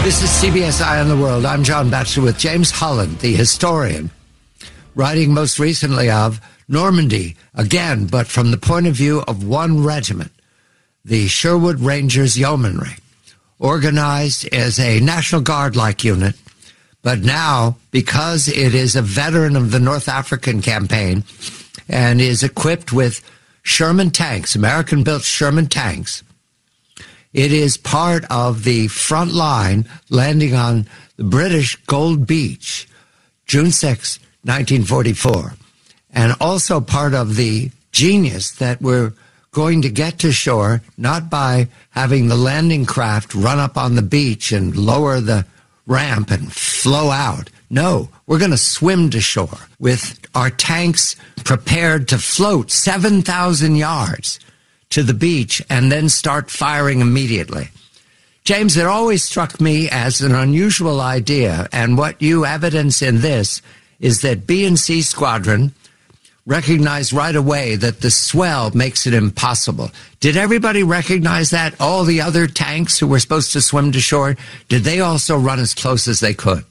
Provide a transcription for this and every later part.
This is CBS Eye on the World. I'm John Batchelor with James Holland, the historian, writing most recently of Normandy, again, but from the point of view of one regiment, the Sherwood Rangers Yeomanry, organized as a National Guard-like unit, but now, because it is a veteran of the North African campaign and is equipped with Sherman tanks, American-built Sherman tanks, it is part of the front line landing on the British Gold Beach, June 6, 1944, and also part of the genius that we're going to get to shore, not by having the landing craft run up on the beach and lower the ramp and flow out. No, we're going to swim to shore with our tanks prepared to float 7,000 yards to the beach and then start firing immediately. James, it always struck me as an unusual idea, and what you evidence in this is that B and C Squadron recognized right away that the swell makes it impossible. Did everybody recognize that? All the other tanks who were supposed to swim to shore, did they also run as close as they could?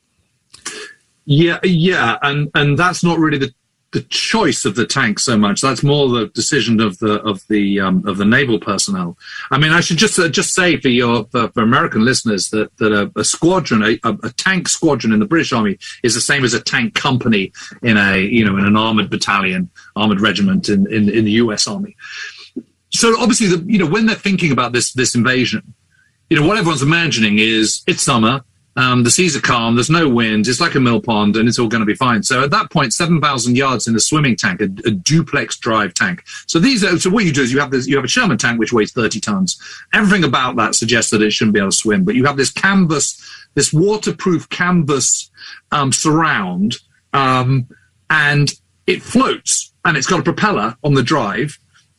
Yeah, and that's not really the choice of the tank so much. That's more the decision of the naval personnel. I mean, I should just say for American listeners that a squadron, a tank squadron in the British Army is the same as a tank company in an armored battalion, armored regiment in the US Army. So obviously, when they're thinking about this invasion, what everyone's imagining is it's summer. The seas are calm, there's no wind, it's like a mill pond, and it's all going to be fine. So at that point, 7,000 yards in a swimming tank, a duplex drive tank. So what you do is you have a Sherman tank which weighs 30 tons. Everything about that suggests that it shouldn't be able to swim, but you have this waterproof canvas surround, and it floats, and it's got a propeller on the drive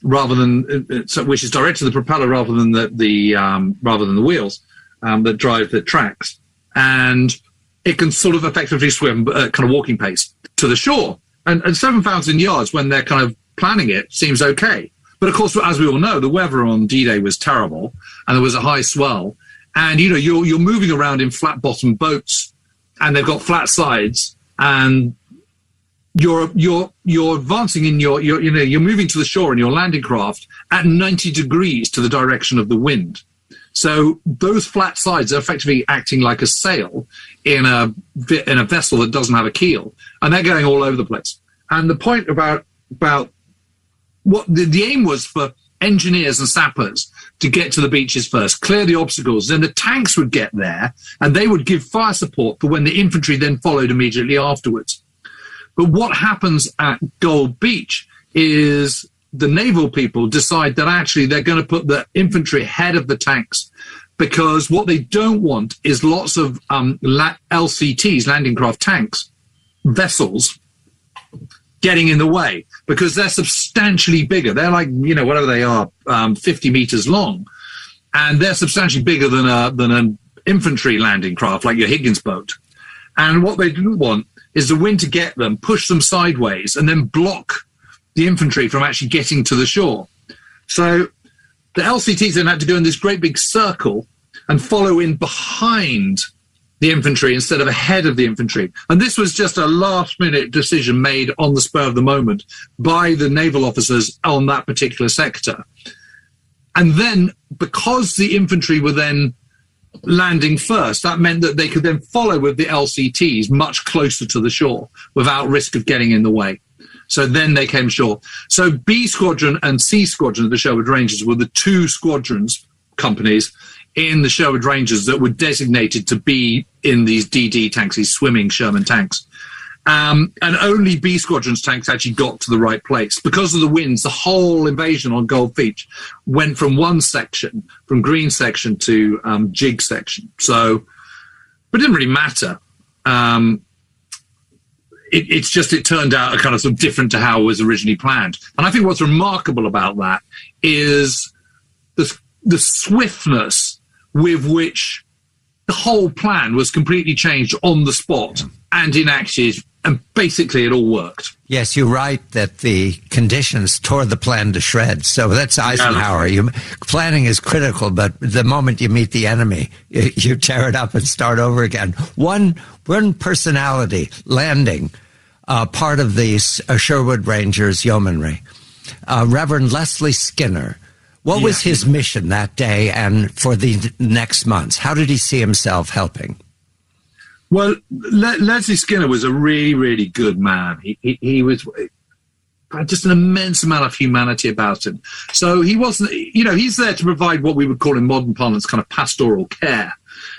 which is directed to the propeller rather than the wheels that drive the tracks. And it can sort of effectively swim at kind of walking pace to the shore. And 7,000 yards, when they're kind of planning it, seems okay. But of course, as we all know, the weather on D-Day was terrible, and there was a high swell. And, you're moving around in flat-bottomed boats, and they've got flat sides, and you're advancing you're moving to the shore in your landing craft at 90 degrees to the direction of the wind. So those flat sides are effectively acting like a sail in a vessel that doesn't have a keel, and they're going all over the place. And the point about what the aim was for engineers and sappers to get to the beaches first, clear the obstacles, then the tanks would get there, and they would give fire support for when the infantry then followed immediately afterwards. But what happens at Gold Beach is the naval people decide that actually they're going to put the infantry ahead of the tanks, because what they don't want is lots of LCTs, landing craft tanks, vessels, getting in the way, because they're substantially bigger. They're like, whatever they are, 50 meters long, and they're substantially bigger than an infantry landing craft like your Higgins boat. And what they didn't want is the wind to get them, push them sideways, and then block the infantry from actually getting to the shore. So the LCTs then had to go in this great big circle and follow in behind the infantry instead of ahead of the infantry. And this was just a last-minute decision made on the spur of the moment by the naval officers on that particular sector. And then, because the infantry were then landing first, that meant that they could then follow with the LCTs much closer to the shore without risk of getting in the way. So then they came ashore. So B Squadron and C Squadron of the Sherwood Rangers were the two squadrons, companies, in the Sherwood Rangers that were designated to be in these DD tanks, these swimming Sherman tanks. And only B Squadron's tanks actually got to the right place. Because of the winds, the whole invasion on Gold Beach went from one section, from Green section to Jig section. So, but it didn't really matter. It turned out a kind of different to how it was originally planned. And I think what's remarkable about that is the swiftness with which the whole plan was completely changed on the spot and enacted and basically it all worked. Yes, you're right that the conditions tore the plan to shreds. So that's Eisenhower. Planning is critical, but the moment you meet the enemy, you tear it up and start over again. One personality landing part of the Sherwood Rangers Yeomanry, Reverend Leslie Skinner. What was his mission that day and for the next months? How did he see himself helping? Well, Leslie Skinner was a really, really good man. He was just an immense amount of humanity about him. So he wasn't, he's there to provide what we would call in modern parlance kind of pastoral care.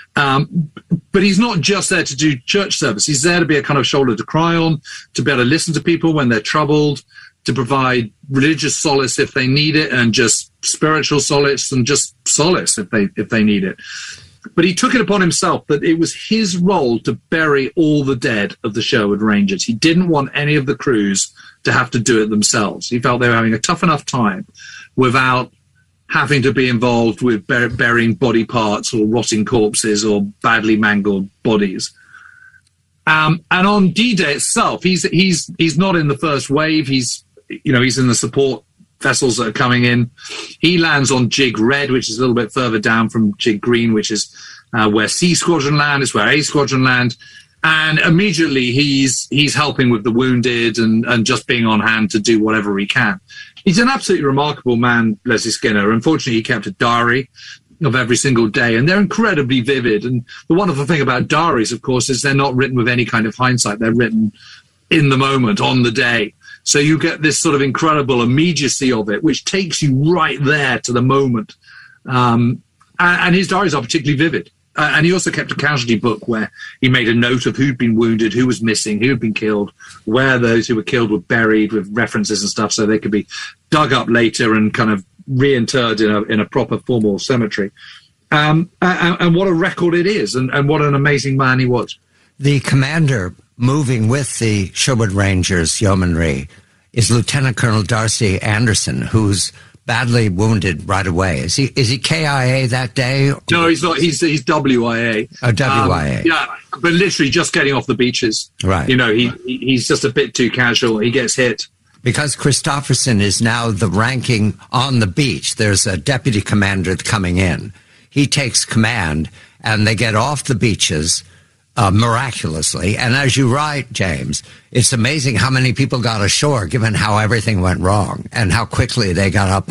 But he's not just there to do church service. He's there to be a kind of shoulder to cry on, to be able to listen to people when they're troubled, to provide religious solace if they need it, and just spiritual solace and just solace if they need it. But he took it upon himself that it was his role to bury all the dead of the Sherwood Rangers. He didn't want any of the crews to have to do it themselves. He felt they were having a tough enough time without having to be involved with burying body parts or rotting corpses or badly mangled bodies. And on D-Day itself, he's not in the first wave. He's in the support vessels that are coming in. He lands on Jig Red, which is a little bit further down from Jig Green, which is where C Squadron land, is where A Squadron land. And immediately he's helping with the wounded and just being on hand to do whatever he can. He's an absolutely remarkable man, Leslie Skinner. Unfortunately, he kept a diary of every single day, and they're incredibly vivid. And the wonderful thing about diaries, of course, is they're not written with any kind of hindsight. They're written in the moment, on the day. So you get this sort of incredible immediacy of it, which takes you right there to the moment. And his diaries are particularly vivid. And he also kept a casualty book where he made a note of who'd been wounded, who was missing, who had been killed, where those who were killed were buried with references and stuff so they could be dug up later and kind of reinterred in a proper formal cemetery. And what a record it is, and what an amazing man he was. The commander moving with the Sherwood Rangers Yeomanry is Lieutenant Colonel Darcy Anderson, who's badly wounded right away. Is he KIA that day? No, he's not. He's WIA. Oh, WIA. Yeah, but literally just getting off the beaches. Right. He's just a bit too casual. He gets hit. Because Christopherson is now the ranking on the beach. There's a deputy commander coming in. He takes command, and they get off the beaches miraculously. And as you write, James, it's amazing how many people got ashore, given how everything went wrong and how quickly they got up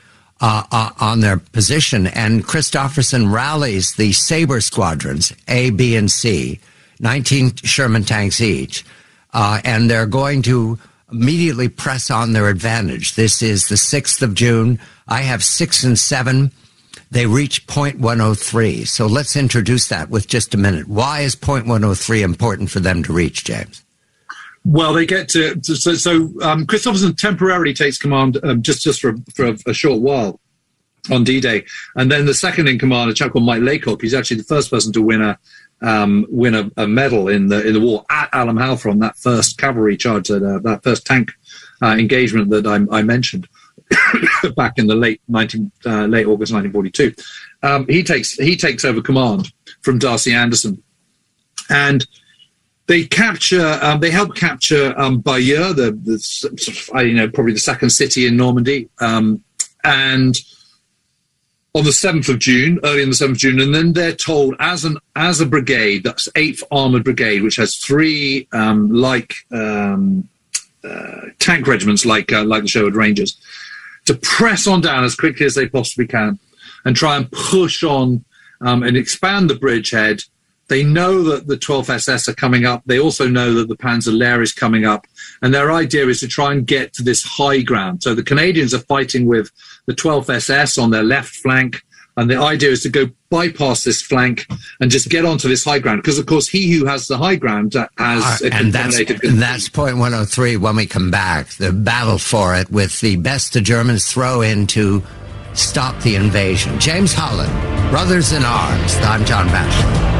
on their position. And Christopherson rallies the Sabre squadrons, A, B, and C, 19 Sherman tanks each, and they're going to immediately press on their advantage. This is the 6th of June. I have 6 and 7. They reach point 103. So let's introduce that with just a minute. Why is point 103 important for them to reach, James? Well, they get to Christopherson temporarily takes command just for a short while on D-Day, and then the second in command, a chap called Mike Laycock, he's actually the first person to win a medal in the war at Alam Halfa on that first cavalry charge, that first tank engagement that I mentioned back in the late August 1942. He takes over command from Darcy Anderson, and they help capture Bayeux, the sort of, probably the second city in Normandy, and on the 7th of June, early in the 7th of June, and then they're told as a brigade, that's 8th Armoured Brigade, which has 3 tank regiments like the Sherwood Rangers, to press on down as quickly as they possibly can and try and push on and expand the bridgehead. They know that the 12th SS are coming up. They also know that the Panzer Lehr is coming up. And their idea is to try and get to this high ground. So the Canadians are fighting with the 12th SS on their left flank. And the idea is to go bypass this flank and just get onto this high ground. Because, of course, he who has the high ground has a contaminated... And that's point 103 when we come back. The battle for it with the best the Germans throw in to stop the invasion. James Holland, Brothers in Arms. I'm John Batchelor.